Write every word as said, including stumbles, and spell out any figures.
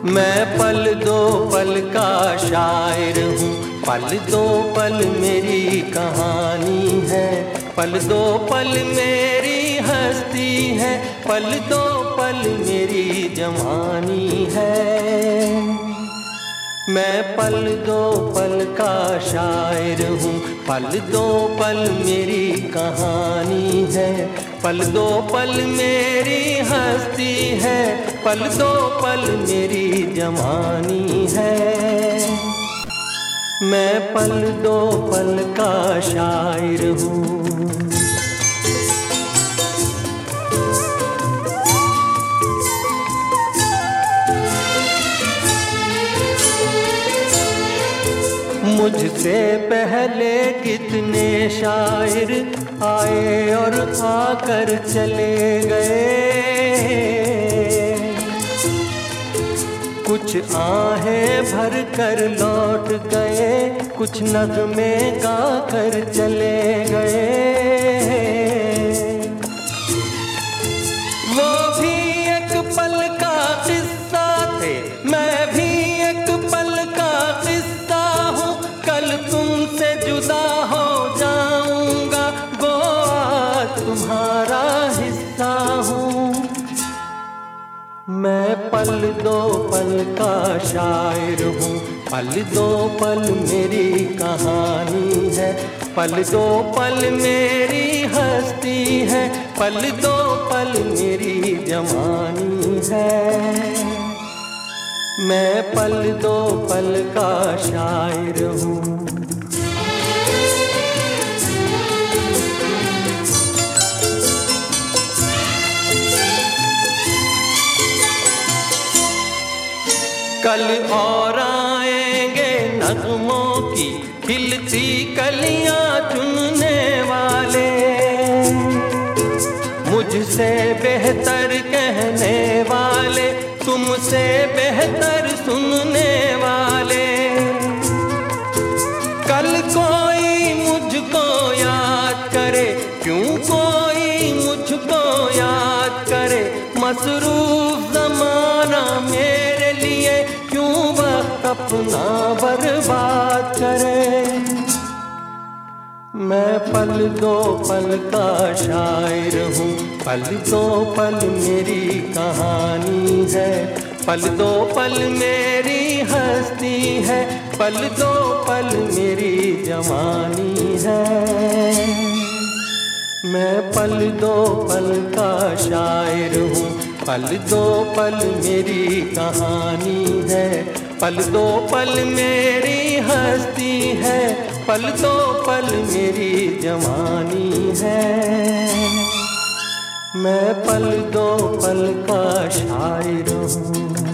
मैं पल दो पल का शायर हूँ, पल दो पल मेरी कहानी है, पल दो पल मेरी हस्ती है, पल दो पल मेरी जवानी है। मैं पल दो पल का शायर हूँ, पल दो पल मेरी कहानी है, पल दो पल मेरी हस्ती है, पल दो पल मेरी जवानी है। मैं पल दो पल का शायर हूँ। मुझसे पहले कितने शायर आए और आकर चले गए, कुछ आहें भर कर लौट गए, कुछ नगमे गा कर चले गए। वो भी एक पल का किस्सा थे, मैं भी एक पल का किस्सा हूँ, कल तुमसे जुदा हो जाऊंगा, वो आज तुम्हारा हिस्सा हूँ। मैं पल दो पल का शायर हूँ, पल दो पल मेरी कहानी है, पल दो पल मेरी हस्ती है, पल दो पल मेरी जवानी है। मैं पल दो पल का शायर हूँ। कल और आएंगे नगमों की खिलती कलियां चुनने वाले, मुझसे बेहतर कहने वाले, तुमसे बेहतर सुनने वाले। कल कोई मुझको याद करे, क्यों कोई मुझको याद करे, मसरूफ ज़माना मेरे लिए क्यों वक्त अपना बर्बाद करे। मैं पल दो पल का शायर हूँ, पल दो पल मेरी कहानी है, पल दो पल मेरी हस्ती है, पल दो पल मेरी जवानी है। मैं पल दो पल का शायर हूँ, पल दो पल मेरी कहानी है, पल दो पल मेरी हस्ती है, पल दो पल मेरी जवानी है। मैं पल दो पल का शायर हूँ।